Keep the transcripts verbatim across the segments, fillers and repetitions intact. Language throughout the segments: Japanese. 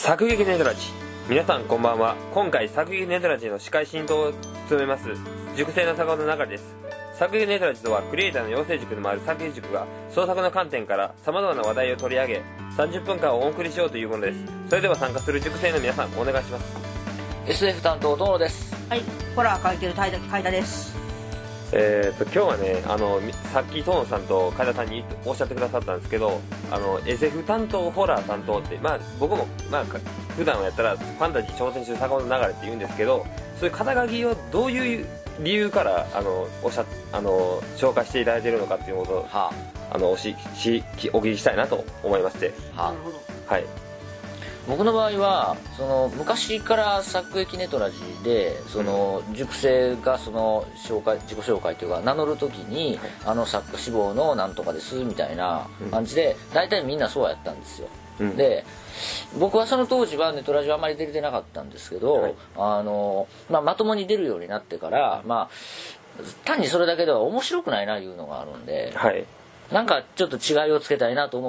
作劇ネトラジ、皆さんこんばんは。今回作劇ネトラジの司会進行を務めます塾生の坂本中です。作劇ネトラジとはクリエイターの養成塾でもある作劇塾が創作の観点から様々な話題を取り上げさんじゅっぷんかんをお送りしようというものです。それでは参加する塾生の皆さんお願いします。 エスエフ 担当友野です。 はい、ホラー書いてる海田です。 えー、と今日はね、あのさっき友野さんと海田さんにおっしゃってくださったんですけど、あの エスエフ 担当ホラー担当って、まあ、僕も、まあ、普段はやったらファンタジー挑戦中坂本流れって言うんですけど、そういう肩書きをどういう理由からあのおっしゃあの紹介していただいているのかっていうことを、はあ、あのおししお聞きしたいなと思いまして、はあ、なるほど、はい。 僕の場合はその昔から作劇ネトラジでその塾生がその紹介自己紹介というか名乗る時に、はい、あの作家志望のなんとかですみたいな感じで、うん、大体みんなそうやったんですよ、うん、で僕はその当時はネトラジはあまり出れてなかったんですけど、はい、あのまあ、まともに出るようになってから、まあ、単にそれだけでは面白くないないうのがあるんで、はい、なんかちょっと違いをつけたいなと思って、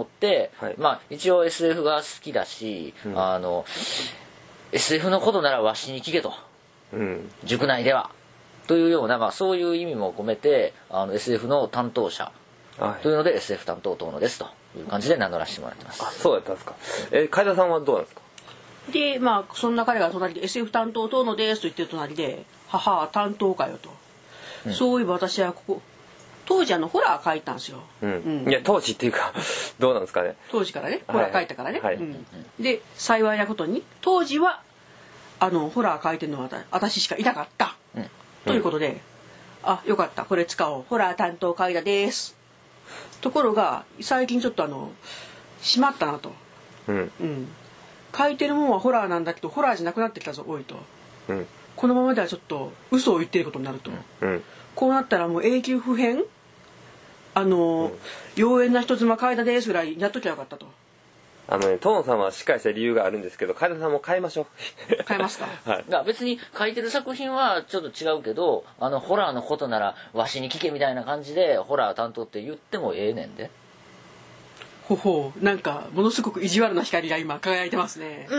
はい、まあ一応 エスエフ が好きだし、うん、あの エスエフ のことならわしに聞けと、うん、塾内ではというような、まあ、そういう意味も込めてあの エスエフ の担当者というので、はい、エスエフ 担当友野ですという感じで名乗らせてもらってます。 あ、そうだったんですか。え、海田さんはどうなんですか。 で、まあそんな彼が隣で エスエフ 担当友野ですと言ってる隣で、母担当かよと、うん、そういえば私はここ当時あのホラー書いたんですよ、 うんうん、いや当時っていうかどうなんですかね、 当時からねホラー書いたからね、はいはい、うん、で幸いなことに当時はあのホラー書いてるのは私しかいなかった、うん、ということで、あ、よかったこれ使おう、ホラー担当海田です。ところが最近ちょっとあのしまったなと、うんうん、書いてるもんはホラーなんだけどホラーじゃなくなってきたぞおいと、うん、このままではちょっと嘘を言ってることになると、うん、こうなったらもう永久不変、あの、うん、妖艶な人妻海田ですぐらいやっときゃよかったと。 あのね、友野さんはしっかりした理由があるんですけど、海田さんも変えましょう。 変えますか。 はい。だ別に書いてる作品はちょっと違うけど、あのホラーのことならわしに聞けみたいな感じでホラー担当って言ってもええねんで。 ほほう、なんかものすごく意地悪な光が今輝いてますね。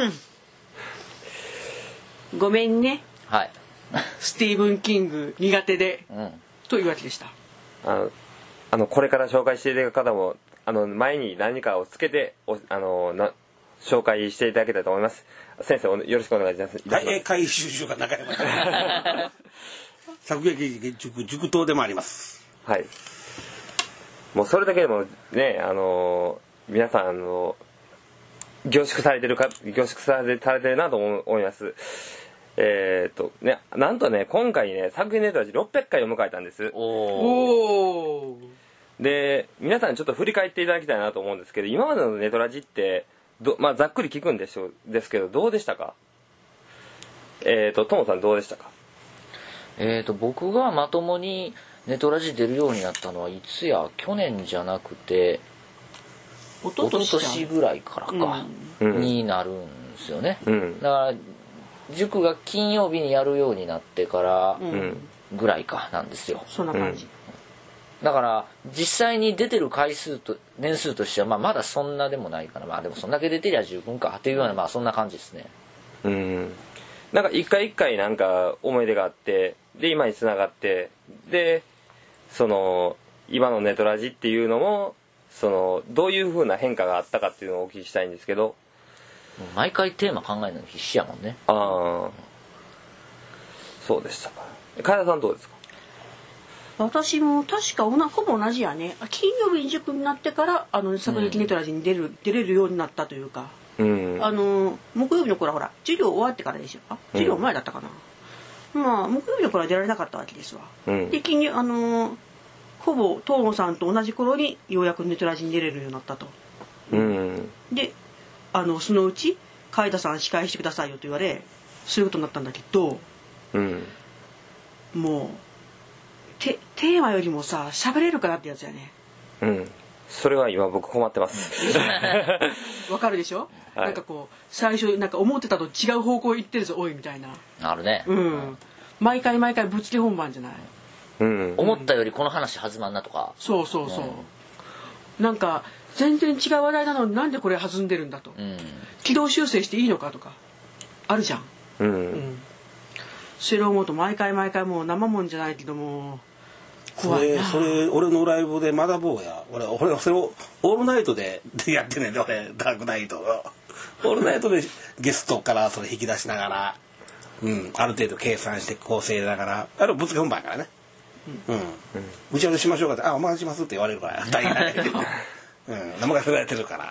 うん。ごめんね。 はい。 スティーブン・キング苦手で、うん、というわけでした。 あの、あのこれから紹介していただく方もあの前に何かをつけておあのな紹介していただけたらと思います。先生よろしくお願いします。 はい、会収集が中山作劇塾塾頭でもあります。 はい。もうそれだけでもね、あの皆さんあの凝縮されてるか凝縮されてされてるなと思います。えー、っとね、なんとね今回ね作品ネタラジろっぴゃっかいを迎えたんです。おー。で皆さんちょっと振り返っていただきたいなと思うんですけど、今までのネトラジってど、まあ、ざっくり聞くんでしょうですけどどうでしたか。えー、っとトモさんどうでしたか。 えー、っと僕がまともにネトラジ出るようになったのはいつや、去年じゃなくて一昨年ぐらいからか、うん、になるんですよね、うん、だから塾が金曜日にやるようになってからぐらいかなんですよ、 うん、そんな感じ、 うん、だから実際に出てる回数と年数としては、まあ、まだそんなでもないかな、まあでもそんだけ出てりゃ十分かっていうような、まあそんな感じですね。 うん、なんか一回一回なんか思い出があってで今に繋がってでその今のネトラジっていうのもそのどういう風な変化があったかっていうのをお聞きしたいんですけど。 毎回テーマ考えるの必死やもんね。 ああ、そうでしたか。海田さんどうですか。 私も確かほぼ同じやね。金曜日に塾になってからあの作劇ネトラジに出る、うん、出れるようになったというか、うん、あの木曜日の頃はほら授業終わってからでしょ。あ、授業前だったかな、うん、まあ木曜日の頃は出られなかったわけですわ、うん、で金あのほぼ東野さんと同じ頃にようやくネトラジに出れるようになったと、うん、であのそのうち海田さん司会してくださいよと言われそういうことになったんだけど、うん、もうテ, テーマよりもさ喋れるかなってやつやね。 うん、それは今僕困ってます。 わかるでしょ、はい、なんかこう最初なんか思ってたと違う方向行ってるぞおいみたいな。 あるね、 うん、毎回毎回ぶっつけ本番じゃない、 うん、思ったよりこの話弾まんなとか。 そうそうそう、うん、なんか全然違う話題なのになんでこれ弾んでるんだと、うん、軌道修正していいのかとかあるじゃん、うんうん、それを思うと毎回毎回もう生もんじゃないけども怖いな。それそれ俺のライブで学ぼうや。俺俺それをオールナイトでやってんねんで、俺ダークナイトをオールナイトでゲストからそれ引き出しながら、うん、ある程度計算して構成ながら、あれぶつけ本番やからね、うんうん、打ち合わせしましょうかって、あお任せしますって言われるから大概、うん、生が振られてるから、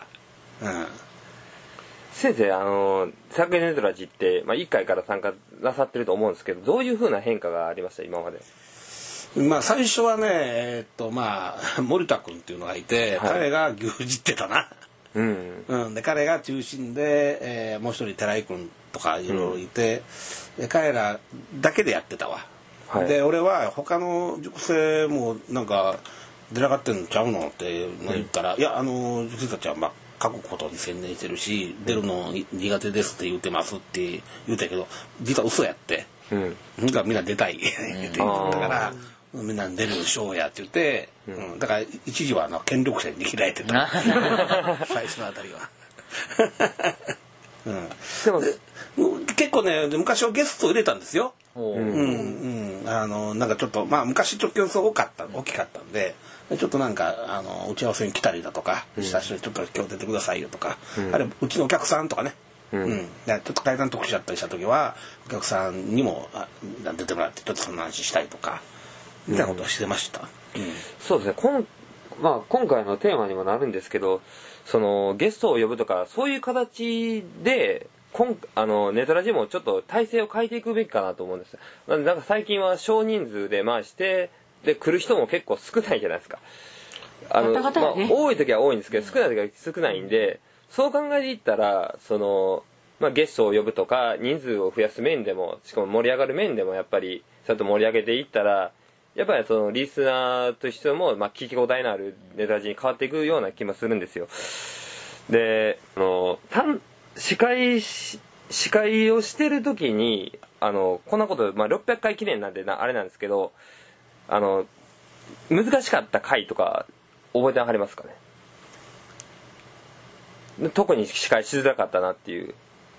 うん、 先生、あの作品ネトラジって、まあ、いっかいから参加なさってると思うんですけど、どういう風な変化がありました今まで？ まあ最初はね、えー、っとまあ森田君っていうのがいて、はい、彼が牛耳ってたな、うんうん、で彼が中心で、えー、もう一人寺井君とかいろいろいて、うん、で彼らだけでやってたわ、はい、で俺は他の塾生もなんか出なかったんちゃうのって言ったら、うん、いやあの塾生たちはまあ書くことに専念してるし、出るの苦手ですって言ってますって言うたけど実は嘘やって、うん、みんな出たいって言ったから、みんな出るショーやって言って、うん、だから一時はあの権力者に握られてた最初のあたりは、うん、でも結構ね昔はゲストを入れたんですよ、うんうん、あのなんかちょっとまあ昔ちょっと競争多かった大きかったんで、ちょっとなんかあの打ち合わせに来たりだとかした人にちょっと今日出てくださいよとか、うん、あれうちのお客さんとかね、うんうん、ちょっと階段特集だったりした時はお客さんにも出てもらってちょっとそんな話したりとかみたいなことをしてました、うん、 そうですね。こん、まあ、今回のテーマにもなるんですけど、そのゲストを呼ぶとかそういう形で今あのネトラジもちょっと体制を変えていくべきかなと思うんです。なんか最近は少人数で回してで来る人も結構少ないじゃないですか。あの、まあ、多い時は多いんですけど少ない時は少ないんで、そう考えていったらその、まあ、ゲストを呼ぶとか人数を増やす面でもしかも盛り上がる面でもやっぱりちゃんと盛り上げていったらやっぱりそのリスナーとしても、まあ、聞き応えのあるネタに変わっていくような気もするんですよ。で、あの司会司会をしてる時にあのこんなこと、まあ、ろっぴゃっかい記念なんでなあれなんですけど、あの難しかった回とか覚えてはりますかね。特に司会しづらかったなっていう。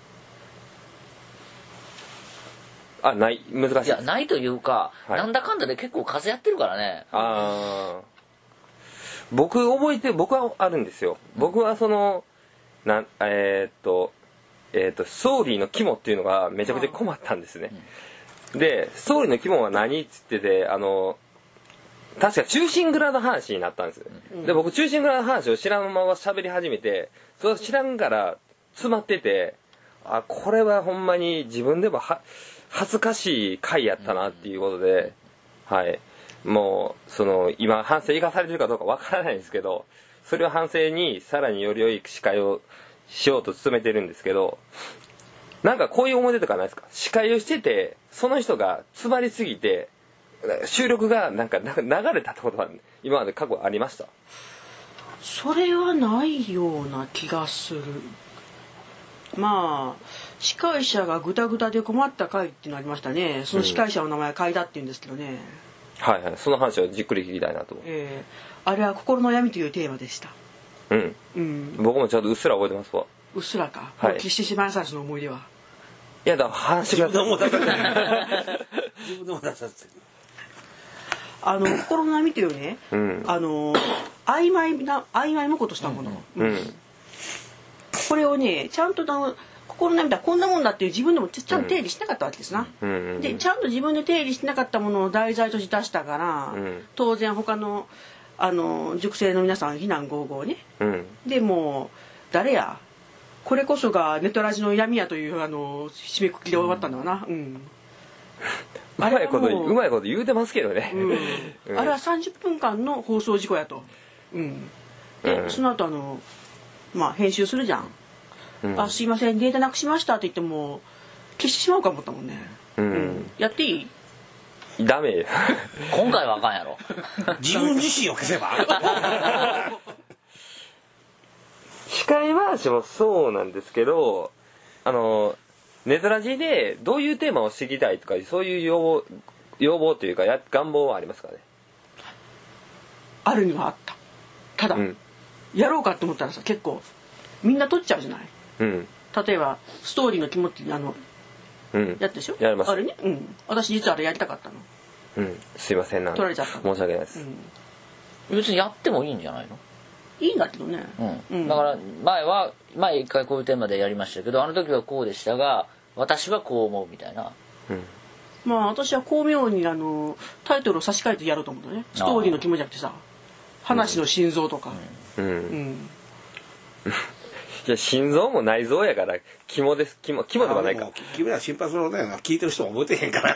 あ、ない難しいです。 いやないというか、はい、なんだかんだで結構数やってるからね。 ああ、僕覚えて僕はあるんですよ。僕はそのなえー、っとえー、っとストーリーの肝っていうのがめちゃくちゃ困ったんですね。うん、でストーリーの肝は何っつってて、あの確か忠臣蔵の話になったんですよ。うん、で僕忠臣蔵の話を知らんまま喋り始めて、それを知らんから詰まってて、あこれはほんまに自分でもは恥ずかしい回やったなっていうことで、はい、もうその今反省生かされてるかどうかわからないんですけど、それを反省にさらにより良い司会をしようと努めてるんですけど、なんかこういう思い出とかないですか？司会をしててその人が詰まりすぎて収録がなんか流れたってことは今まで過去ありました？ それはないような気がする。まあ司会者がグダグダで困った回っていうのありましたね。その司会者の名前は海田って言うんですけどね、 うん、はいはい、その話をじっくり聞きたいなと思う、 えー、あれは心の闇というテーマでした。 うん、うん、僕もちょっとうっすら覚えてますわ。 うっすらか、はい、決してしまいなさいその思い出は。 いやだ話が自分でも出させ自分でも出させあの心の闇というね、うん、あの曖昧な曖昧もことしたもの、うんうんうん、これをねちゃんと心の涙はこんなもんだっていう自分でもちゃんと定理しなかったわけですな、うん、でちゃんと自分で定理しなかったものを題材として出したから、うん、当然他のあの塾生の皆さん非難合々ね、うん、でもう誰やこれこそがネトラジの闇やというあの締めくくりで終わったんだな、うんうん、 うまいことうまいこと言うてますけどね、 うん、あれはさんじゅっぷんかんの放送事故やと、うん、で、うん、その後あのまあ編集するじゃん、うん、あすいませんデータなくしましたって言っても消してしまうか思ったもんね、うんうん、やっていい？ ダメ今回はあかんやろ自分自身を消せば司会回しもそうなんですけど、あのネトラジでどういうテーマを知りたいとかそういう要望要望というかや願望はありますかね？ あるにはあった。ただ、うん、 やろうかって思ったらさ結構みんな撮っちゃうじゃない、 うん、 例えばストーリーの気持ちあの、うん、やったでしょやりました。 あれね、うん、私実はあれやりたかったの。 うん、すいませんなん取られちゃった申し訳ないです、 うん、別にやってもいいんじゃないの。 いいんだけどね、 うん、だから前は前一回こういうテーマでやりましたけどあの時はこうでしたが私はこう思うみたいな、 うん、まあ私は巧妙にあのタイトルを差し替えてやろうと思ったね。ストーリーの気持ちじゃなくてさ話の心臓とか、うんうんうんいや心臓も内臓やから肝です。肝肝ではないか。 君は心配するね。聞いてる人も覚えてへんから。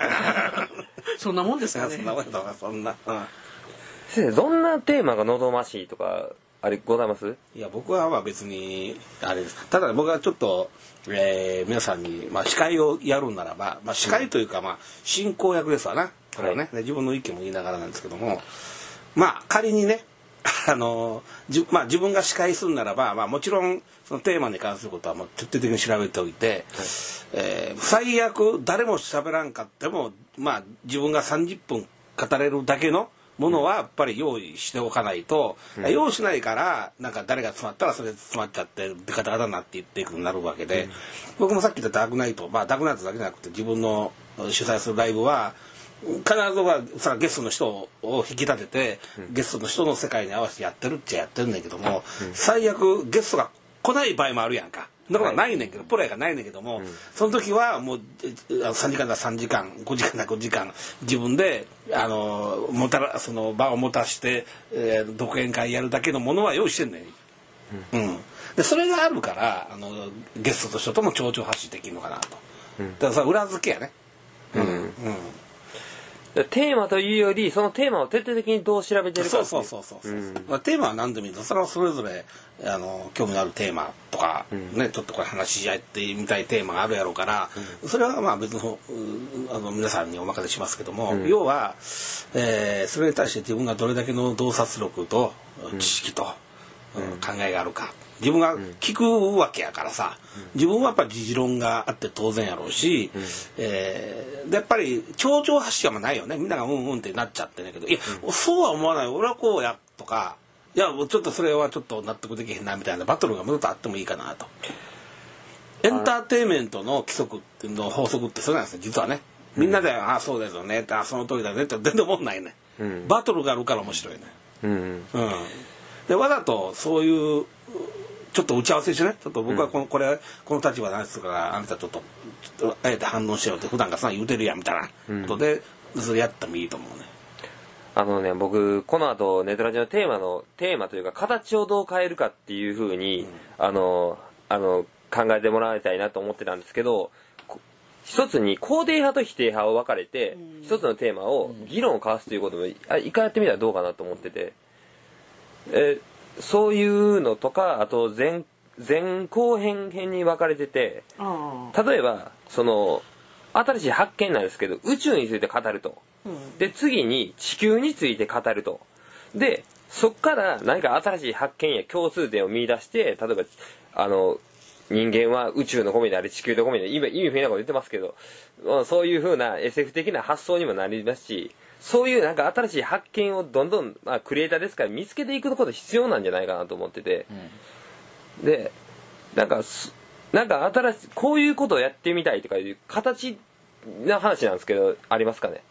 そんなもんですかね。 そんなもんだからそんな。うん、 先生どんなテーマが望ましいとかあれございます？ いや僕はまあ別にあれです。ただ僕はちょっと、えー、皆さんにまあ司会をやるんならば、まあ司会というかまあ進行役ですわな。これはね、はい、自分の意見も言いながらなんですけども、まあ仮にね。あのじまあ、自分が司会するならば、まあ、もちろんそのテーマに関することはもう徹底的に調べておいて、はい、えー、最悪誰も喋らんかっても、まあ、自分がさんじゅっぷん語れるだけのものはやっぱり用意しておかないと、うん、用意しないからなんか誰が詰まったらそれで詰まっちゃって出方だなって言っていくようになるわけで、うん、僕もさっき言ったダークナイト、まあ、ダークナイトだけじゃなくて自分の主催するライブは必ずはさゲストの人を引き立てて、うん、ゲストの人の世界に合わせてやってるっちゃやってるんだけども、うん、最悪ゲストが来ない場合もあるやんか。だからないねんけど、はい、プロやがないねんけども、うん、その時はもうさんじかんださんじかんごじかんだごじかん自分であのもたらその場を持たして、えー、独演会やるだけのものは用意してんねん、うんうん、でそれがあるからあのゲストと人とも蝶々発信できるのかなと、うん、だからさ裏付けやね、うんうんうんテーマというよりそのテーマを徹底的にどう調べてるか。 そうそうそうそうそう、うん、まあ、テーマは何でもいいとそれはそれぞれあの興味のあるテーマとか、うん、ねちょっとこれ話し合ってみたいテーマがあるやろうから、うん、それはまあ別のあの皆さんにお任せしますけども、うん、要は、えー、それに対して自分がどれだけの洞察力と知識と、うんうん、考えがあるか。自分が聞くわけやからさ、自分はやっぱり持論があって当然やろうし、うん、えー、でやっぱり丁々発信はないよね。みんながうんうんってなっちゃってんだけど、いや、うん、そうは思わない、俺はこうやとか、いやちょっとそれはちょっと納得できへんなみたいなバトルがもっとあってもいいかなと。エンターテインメントの規則っていうの法則ってそうなんですよ実はね。みんなで、うん、ああそうですよね、あその通りだねって全然思んないね、うん。バトルがあるから面白いね。うんうん、でわざとそういうちょっと打ち合わせしてねちょっと僕はこの、うん、これこの立場なんですからあなたちょっとちょっとあえて反応しようって普段からさ言うてるやんみたいなことで、うん、それやってもいいと思うね。 あのね僕この後ネトラジのテーマのテーマというか形をどう変えるかっていうふうに、うん、あのあの考えてもらいたいなと思ってたんですけど一つに肯定派と否定派を分かれて、うん、一つのテーマを議論を交わすということも一回やってみたらどうかなと思ってて、えそういうのとかあと前前後編編に分かれてて例えばその新しい発見なんですけど宇宙について語ると、うん、で次に地球について語るとでそっから何か新しい発見や共通点を見出して例えばあの人間は宇宙のゴミであり地球のゴミで今意味不明なこと言ってますけどそういう風な エスエフ 的な発想にもなりますしそういうなんか新しい発見をどんどん、まあ、クリエイターですから見つけていくこと必要なんじゃないかなと思ってて、うん、でなんかなんか新しいこういうことをやってみたいとかいう形な話なんですけどありますかね、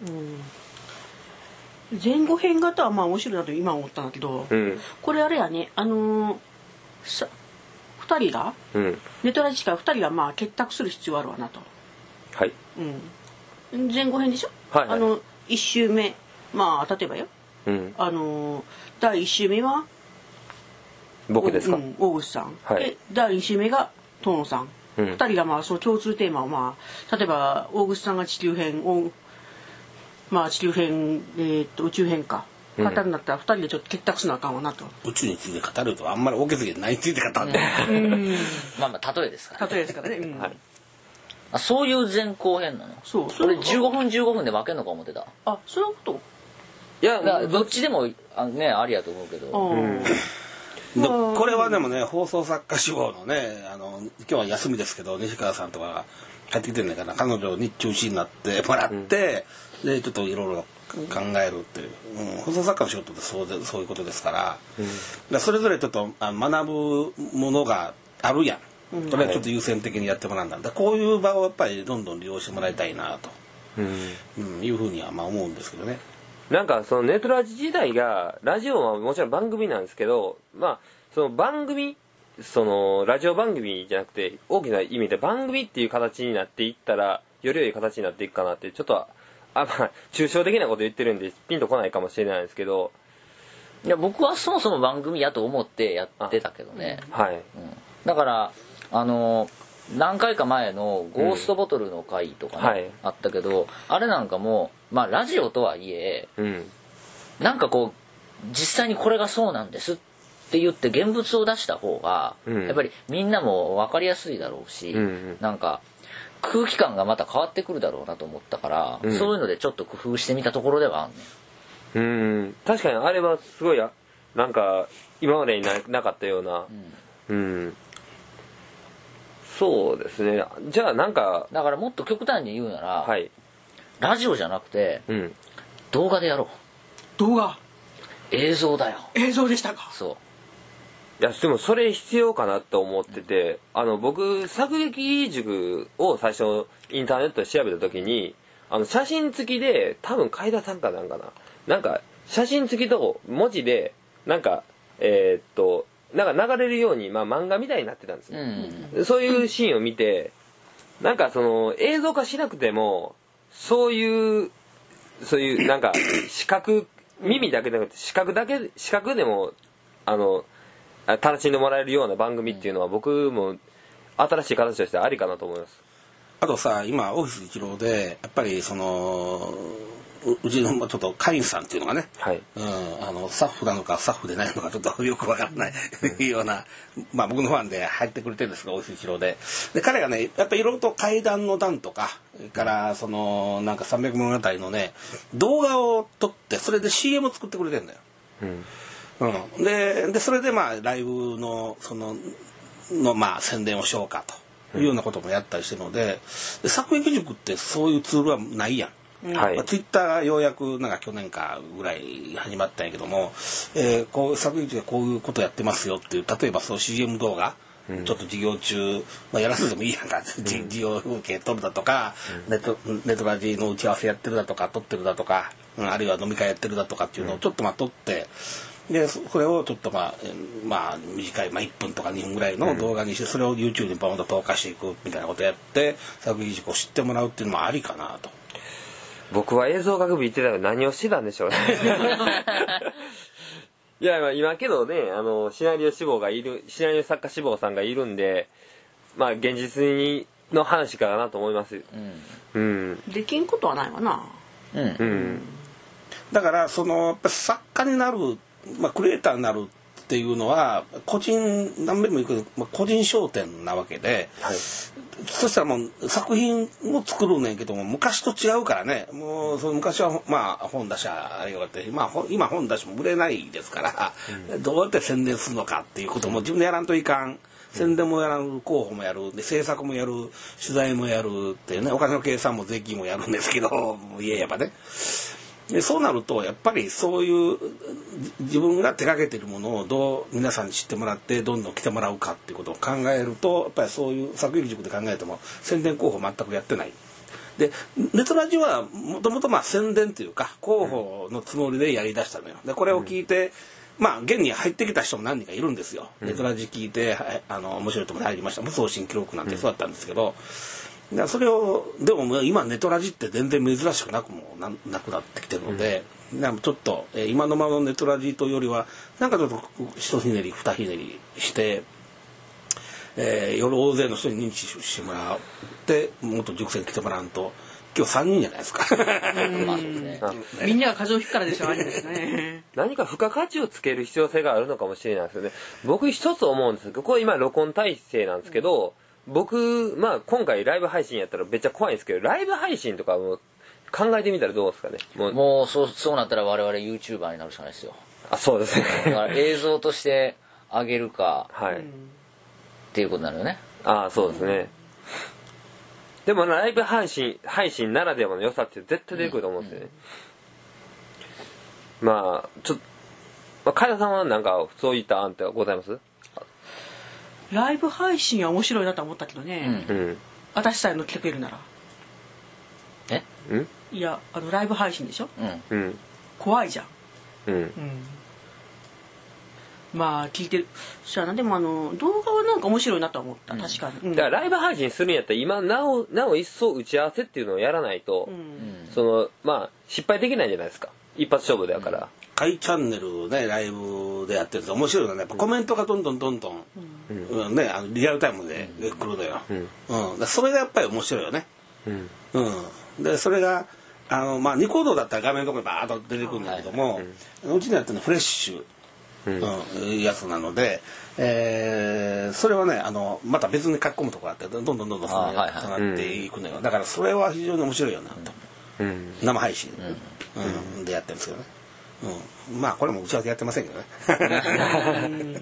うん、前後編型はまあ面白いなと今思ったんだけど、うん、これあれやねあのー、さふたりが、うん、ネトラジからふたりがまあ結託する必要あるわなと。 はい、 うん、前後編でしょ、はいはい、あのいっ週目まあ例えばよ、うん、あのだいいっ週目は僕ですか、 うん、大口さん、 はい、 でだいに週目が遠野さん、うん、ふたりがまあその共通テーマをまあ例えば大口さんが地球編をまあ地球編、えー、っと宇宙編か語るんだったらふたりでちょっと結託すなあかんわなと。 宇宙について語るとあんまり大きすぎてないについて語るんだ、 うん、まあまあ例えですから、 ね、例えですからね、うん、はい、 あそういう前後編なの。 そうそれじゅうごふんじゅうごふんで分けんのか思ってた。 あそういうこと。 いやどっちでもあねありやと思うけど、うん、 でこれはでもね放送作家志望のねあの今日は休みですけど西川さんとか帰ってきてるんだから彼女に中心になってもらって、うん、でちょっといろいろ考えるっていう、うん、放送作家の仕事ってそうでそういうことですから、うん、だそれぞれちょっと学ぶものがあるやん、うん、それはちょっと優先的にやってもらうんだ、だこういう場をやっぱりどんどん利用してもらいたいなと、うんうん、いうふうにはまあ思うんですけどね。 なんかそのネットラジ時代がラジオはもちろん番組なんですけど、まあその番組そのラジオ番組じゃなくて大きな意味で番組っていう形になっていったらより良い形になっていくかなってちょっとあ、まあ、抽象的なこと言ってるんでピンとこないかもしれないですけど、 いや僕はそもそも番組やと思ってやってたけどね、 はい、うん、 だからあの何回か前のゴーストボトルの回とかね、うんはい、あったけどあれなんかもまあラジオとはいえ、うん、なんかこう実際にこれがそうなんですって言って現物を出した方が、うん、やっぱりみんなも分かりやすいだろうし、うんうん、なんか空気感がまた変わってくるだろうなと思ったから、うん、そういうのでちょっと工夫してみたところではあんねん。うん確かにあれはすごいなんか今までに な, なかったような、うん、うん、そうですね。じゃあなんかだからもっと極端に言うなら、 はい、 ラジオじゃなくて、うん、動画でやろう。 動画映像だよ。 映像でしたか。 そういやでもそれ必要かなと思ってて、あの僕作劇塾を最初インターネットで調べた時にあの写真付きで多分海田さんかなんかななんか写真付きと文字でなんかえー、っとなんか流れるように、まあ、漫画みたいになってたんですよ、うん、そういうシーンを見てなんかその映像化しなくてもそういうそういうなんか視覚耳だけじゃなくて視覚だけ視覚でもあの楽しんでもらえるような番組っていうのは僕も新しい形としてありかなと思います。 あとさ今オフィス一郎でやっぱりその う, うちのちょっと会員さんっていうのがね、はい、うん、あのスタッフなのかスタッフでないのかちょっとよくわからないような、まあ僕のファンで入ってくれてるんですがオフィス一郎でで彼がねやっぱりいろいろと怪談の段とかそれからそのなんかさんびゃく物語のね動画を撮ってそれで シーエム 作ってくれてるんだよ。うんうん、で, でそれでまあライブのそののまあ宣伝をしようかというようなこともやったりしてるので、で作劇塾ってそういうツールはないやん、はい、まあ、ツイッターがようやくなんか去年かぐらい始まったんやけども、えー、こう作劇塾でこういうことやってますよっていう例えばそう シーエム 動画、うん、ちょっと授業中、まあ、やらせてもいいやんか、うん、授業風景撮るだとか、うん、ネットネットラジの打ち合わせやってるだとか撮ってるだとか、うん、あるいは飲み会やってるだとかっていうのをちょっとまあ撮ってでそれをちょっとまあ、まあ、短い、まあ、いっぷんとかにふんぐらいの動画にして、うん、それを YouTube にバーンと投下していくみたいなことやって作劇塾を知ってもらうっていうのもありかなと。 僕は映像学部行ってたら何をしてたんでしょうねいや今けどねあのシナリオ志望がいるシナリオ作家志望さんがいるんでまあ現実にの話かなと思います、 うんうん、できんことはないわな、うんうん、 だからそのやっぱ作家になるまあ、クリエイターになるっていうのは個人何べんも言うけど、まあ、個人商店なわけで、はい、そしたらもう作品を作るねんけども昔と違うからねもうその昔はまあ本出しゃあれよかったし、まあ、今本出しも売れないですから、うん、どうやって宣伝するのかっていうことも自分でやらんといかん。宣伝もやる広報もやるで制作もやる取材もやるってねお金の計算も税金もやるんですけどいややっぱねでそうなるとやっぱりそういう自分が手掛けているものをどう皆さんに知ってもらってどんどん来てもらうかっていうことを考えるとやっぱりそういう作劇塾で考えても宣伝広報全くやってないでネトラジはもともとまあ宣伝というか広報のつもりでやりだしたのよでこれを聞いて、まあ現に入ってきた人も何人かいるんですよ、ネトラジ聞いてあの面白いところに入りました無送信記録なんてそうだったんですけど、それをでも今ネトラジって全然珍しくなくも な, なくなってきてるので、うん、なんかちょっと、えー、今のままのネトラジというよりはなんかちょっと一ひねり二ひねりして、えー、夜大勢の人に認知してもらってもっと塾生に来てもらうと今日さんにんじゃないですかみんなが風邪をひくからでしょあれですね何か付加価値をつける必要性があるのかもしれないですよね。僕一つ思うんですけどこれ今録音体制なんですけど、うん僕、まあ、今回ライブ配信やったらめっちゃ怖いんですけどライブ配信とかも考えてみたらどうですかね。 もう、もうそう、そうなったら我々 YouTuber になるしかないですよ。 あそうですねだから映像として上げるか、はい、っていうことになるよね。 あそうですね、うん、でもライブ配信配信ならではの良さって絶対出てくると思うんですよね、 まあちょっと、まあ、海田さんはなんかそういった案ってございます？ ライブ配信は面白いなと思ったけどね、うん、私さえ乗ってくれるなら。 え？ いやあのライブ配信でしょ、 うん、 怖いじゃん、 うんうん、 まあ聞いてるじゃあでもあの動画はなんか面白いなと思った、うん、確かに、 だからライブ配信するんやったら今なおなお一層打ち合わせっていうのをやらないと、うん、そのまあ失敗できないじゃないですか、一発勝負だから、うん、 カイチャンネルねライブでやってると面白いのね、やっぱコメントがどんどんどんどん、うんうん、ねあのリアルタイムで来るのよ、うんうん、それがやっぱり面白いよね、うんうん、でそれがあの、まあ、ニコ動だったら画面のところにバーッと出てくるんだけども、うん、うちにやってるのはフレッシュ、うんうん、やつなので、えー、それはねあのまた別に書き込むところあってどんどんどんどんそのやつとなっていくのよ、だからそれは非常に面白いよなと、うん、生配信、うんうん、でやってるんですけどね、うん、まあこれも打ち合わせやってませんけどね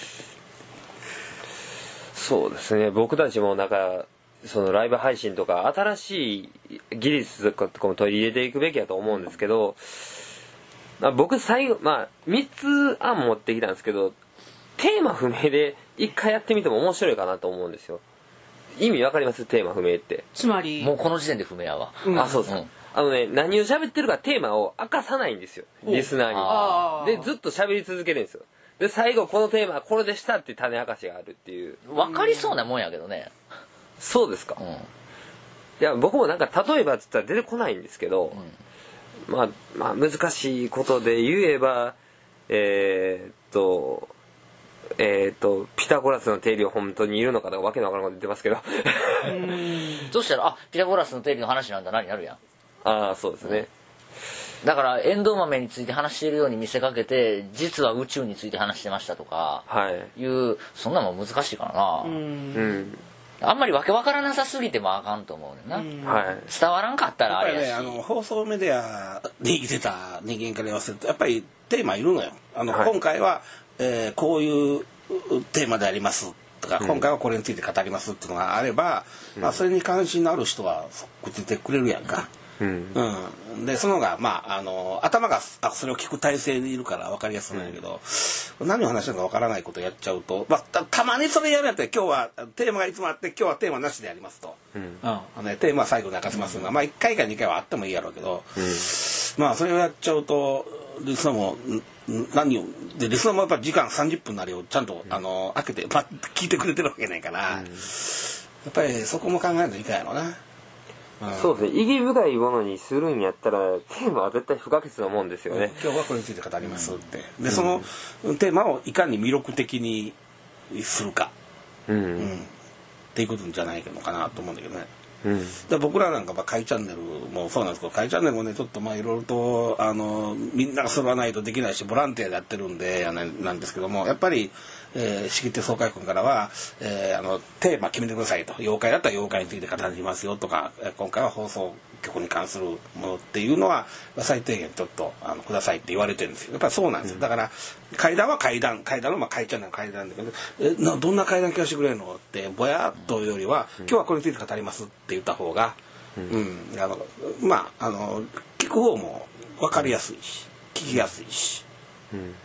そうですね、僕たちもなんかそのライブ配信とか新しい技術とかも取り入れていくべきだと思うんですけど、まあ、僕最後まあみっつ案持ってきたんですけど、テーマ不明で一回やってみても面白いかなと思うんですよ。意味わかります？テーマ不明って。 つまりもうこの時点で不明やわ、 うん、あそうです、うん、あのね何を喋ってるかテーマを明かさないんですよリスナーに。でずっと喋り続けるんですよ。で最後このテーマはこれでしたっていう種明かしがあるっていう。 分かりそうなもんやけどね。 そうですか、うん、いや僕もなんか例えばっつったら出てこないんですけど、うん、まあまあ難しいことで言えばえー、っとえー、っとピタゴラスの定理は本当にいるのかとかわけのわからんこと言ってますけどそしたらあピタゴラスの定理の話なんだなになるやん。 ああそうですね、 うん、だからエンドウ豆について話しているように見せかけて実は宇宙について話してましたとか、はい、いうそんなもん難しいからな。うん、うんあんまりわけわからなさすぎてもあかんと思うねんな、うん、伝わらんかったらあれやし、 やっぱりねあの放送メディアで生きてた人間から言わせるとやっぱりテーマいるのよ。あの、はい、今回は、えー、こういうテーマでありますとか、うん、今回はこれについて語りますっていうのがあれば、うんまあ、それに関心のある人は送ってくれるやんか、うんうん、でそのが、まあ、あの頭があそれを聞く体制でいるから分かりやすいんだけど、うん、何を話してるのか分からないことをやっちゃうと、まあ、た, たまにそれやるんやったら今日はテーマがいつもあって今日はテーマなしでやりますと、うんあのね、テーマは最後に明かしますが、うんまあ、いっかいかにかいはあってもいいやろうけど、うん、まあそれをやっちゃうとリスナーも何をでリスナーもやっぱり時間さんじゅっぷんなりをちゃんと、うん、あの開けてパッと聞いてくれてるわけないから、うん、やっぱりそこも考えないといけないのな。 うん、そうですね、意義深いものにするんやったらテーマは絶対不可欠なもんですよね、うん、 今日はこれについて語りますって、うん、でそのテーマをいかに魅力的にするか、うんうん、っていうことじゃないのかなと思うんだけどね、うん、で僕らなんかカイチャンネルもそうなんですけどカイチャンネルもねちょっとまあいろいろとあのみんなが揃わないとできないしボランティアでやってるんでなんですけどもやっぱりえー、仕切って総会君からは、えー、あのテーマ決めてくださいと妖怪だったら妖怪について語りますよとか今回は放送局に関するものっていうのは最低限ちょっとあのくださいって言われてるんですよ。やっぱりそうなんですよ。だから階段は階段階段のまあ階段の階段だけどえなどんな階段聞かせてくれるのってぼやっというよりは、うん、今日はこれについて語りますって言った方が、うんうん、あのまああの聞く方も分かりやすいし聞きやすいし。うんうん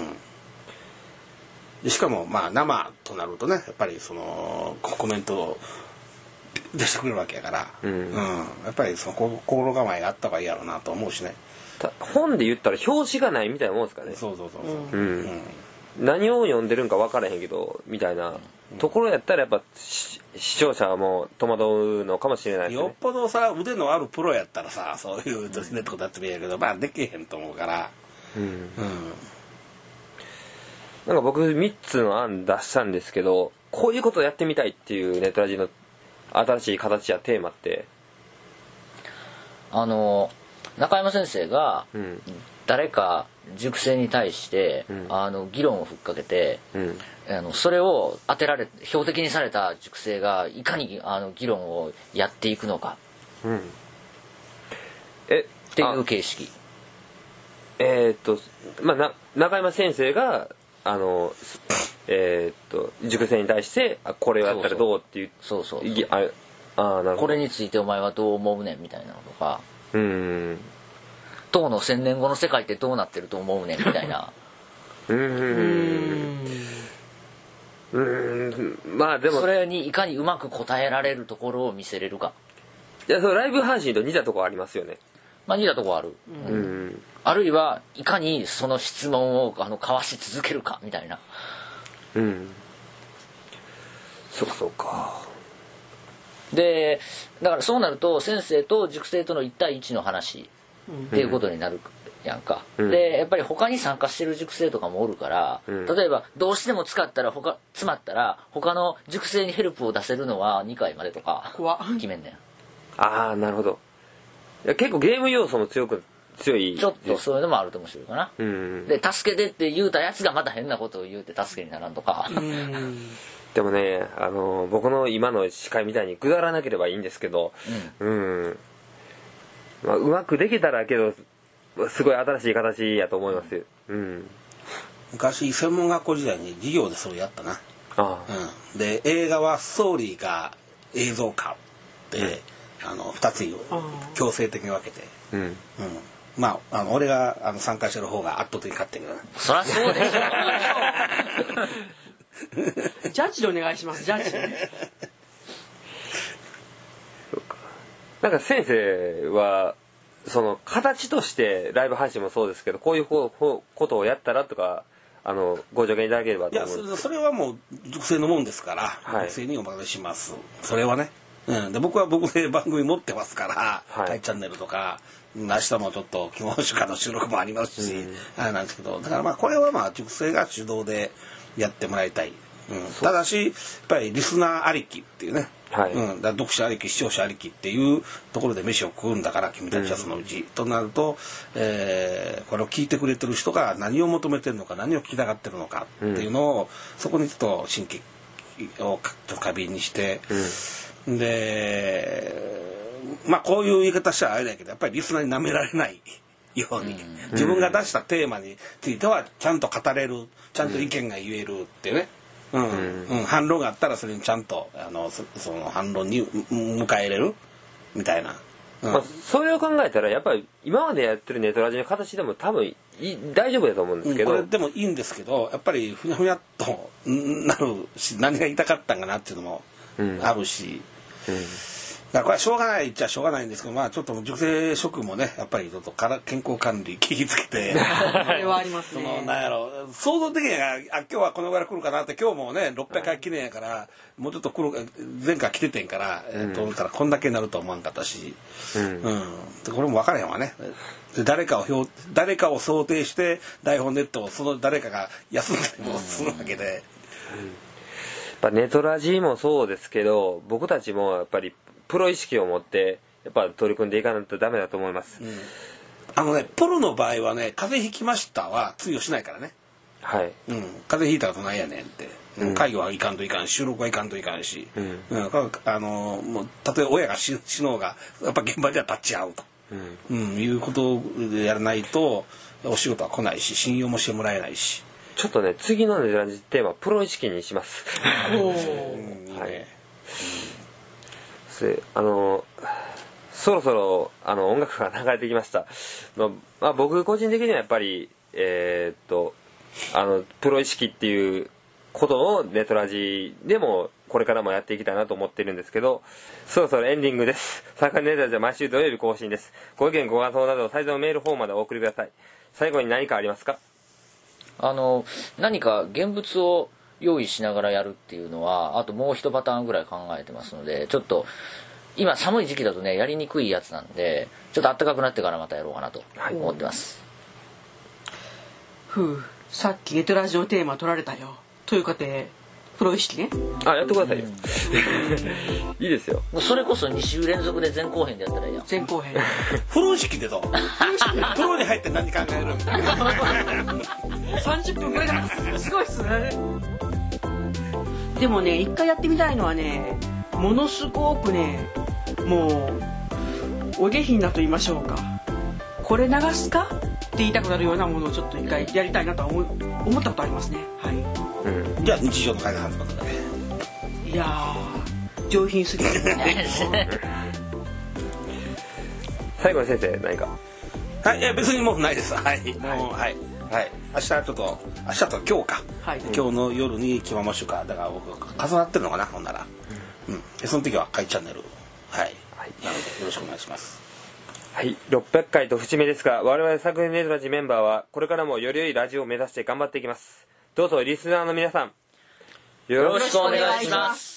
でしかもまあ生となるとねやっぱりそのコメントを出してくれるわけやから、うんうん、やっぱりその心構えがあった方がいいやろうなと思うしね。 本で言ったら表紙がないみたいなもんですかね。 そうそうそうそう、 うんうん、何を読んでるんか分からへんけどみたいなところやったらやっぱ視聴者はもう戸惑うのかもしれないですね。 よっぽどさ腕のあるプロやったらさそういうネットことやってもいいやけどまあできへんと思うから、うんうんなんか僕みっつの案出したんですけどこういうことをやってみたいっていうネットラジの新しい形やテーマってあの中山先生が誰か塾生に対して、うん、あの議論をふっかけて、うん、あのそれを当てられ標的にされた塾生がいかにあの議論をやっていくのか、うん、えっていう形式えー、っとまあな中山先生があのえー、っと塾生に対してあこれをやったらどうっていうそうそうああなるほどこれについてお前はどう思うねんみたいなのとかうん当の千年後の世界ってどうなってると思うねんみたいなうーんうーんまあでもそれにいかにうまく答えられるところを見せれるか。 いやそのライブ配信と似たところありますよね。 まあ似たとこある、 うん、 あるいはいかにその質問をあの交わし続けるかみたいな。 うんそうかそうか。 でだからそうなると先生と塾生とのいち対いちの話っていうことになるやんか、うん、でやっぱり他に参加してる塾生とかもおるから、うん、例えばどうしても使ったら他詰まったら他の塾生にヘルプを出せるのはにかいまでとか決めんねん。 ああなるほど。いや結構ゲーム要素も強く強いちょっとそういうのもあると面白いかな、 うん、 で助けてって言うたやつがまた変なことを言うて助けにならんとかうんでもねあの僕の今の司会みたいにくだらなければいいんですけど、うん、うんまあ、うまくできたらけどすごい新しい形やと思いますよ、うん、 昔専門学校時代に授業でそれやったな。ああ、うん、で映画はストーリーか映像かで、うんあのふたつを強制的に分けて、うんうん、まああの俺があの参加してる方が圧倒的に勝ってるから。 そりゃそうでしょジャッジでお願いします。ジャッジそうか。なんか先生はその形としてライブ配信もそうですけどこういうことをやったらとかあのご助言いただければと思う。 いや そ, それはもう塾生のもんですから、はい、塾生にお任せします。それはねうん、で僕は僕で番組持ってますから、はい、タイチャンネルとか明日もちょっと基本主家の収録もありますし、うん、あれなんですけどだからまあこれはまあ塾生が主導でやってもらいたい、うん、ただしやっぱりリスナーありきっていうね、はいうん、だ読者ありき視聴者ありきっていうところで飯を食うんだから君たちはそのうち、うん、となると、えー、これを聞いてくれてる人が何を求めてるのか何を聞きたがってるのかっていうのを、うん、そこにちょっと神経を過敏にして、うんでまあこういう言い方したらあれだけどやっぱりリスナーに舐められないように、うん、自分が出したテーマについてはちゃんと語れるちゃんと意見が言えるってね、うんうんうん、反論があったらそれにちゃんとあの そ, その反論に迎え入れるみたいな、 うんまあ、それを考えたらやっぱり今までやってるネトラジの形でも多分い大丈夫だと思うんですけど、 うん、これでもいいんですけどやっぱりふにゃふにゃっとなるし何が言いたかったんかなっていうのもあるし、うん、だからこれはしょうがないっちゃしょうがないんですけどまあちょっと塾生職もねやっぱりちょっとから健康管理気ぃつけてあれはありますね。 そのなんやろ想像的にはあ今日はこのぐらい来るかなって今日もねろっぴゃっかい記念やからもうちょっと来る前回来ててんから、うん、えー、と思ったらこんだけになるとは思わんかったし、うんうん、でこれも分からへんわね。で誰かを表誰かを想定して台本ネットをその誰かが休んだりもするわけで、うんうんネトラジもそうですけど僕たちもやっぱりプロ意識を持ってやっぱ取り組んでいかないとダメだと思います、うん、 あのねプロの場合はね風邪ひきましたは通用しないからねはい、うん、風邪ひいたことないやねんって、うん、会議はいかんといかん収録はいかんといかんし、うんうん、あのもうたとえ親が死のうがやっぱ現場では立ち会うと、うんうん、いうことでやらないとお仕事は来ないし信用もしてもらえないしちょっとね次のネトラジテーマプロ意識にします。おはい。うん、あのそろそろあの音楽が流れてきました。まあ、まあ、僕個人的にはやっぱりえー、っとあのプロ意識っていうことをネトラジでもこれからもやっていきたいなと思ってるんですけどそろそろエンディングです。サーカルネトラジは毎週土曜日更新です。ご意見ご感想など最初のメールフォームまでお送りください。最後に何かありますか？ あの何か現物を用意しながらやるっていうのはあともう一パターンぐらい考えてますのでちょっと今寒い時期だとねやりにくいやつなんでちょっと暖かくなってからまたやろうかなと思ってます、 はい、ふうさっきネトラジのテーマ取られたよというかてプロ意識ねあやってくださいよ、うん、いいですよもうそれこそに週連続で前後編でやったらいいやん前後編プロ意識でどうプロに入って何考えるみたいなさんじゅっぷんぐらいだすごいっすね。でもね一回やってみたいのはねものすごくねもうお下品だと言いましょうかこれ流すかって言いたくなるようなものをちょっと一回やりたいなとは 思, 思ったことありますねはい、 うん、じゃあ日常の開発とかねいやー上品すぎる最後に先生何かはい、いや別にもうないです。はい、もうはいはい明日ちょっと明日と今日か、はい、今日の夜に気まましゅかだから僕重なってるのかなほんなら、うん、でその時はかいチャンネルはい、はい、なのでよろしくお願いします。 はい、ろっぴゃっかいと節目ですが、我々サクネトラジメンバーはこれからもより良いラジオを目指して頑張っていきます。どうぞリスナーの皆さんよろしくお願いします。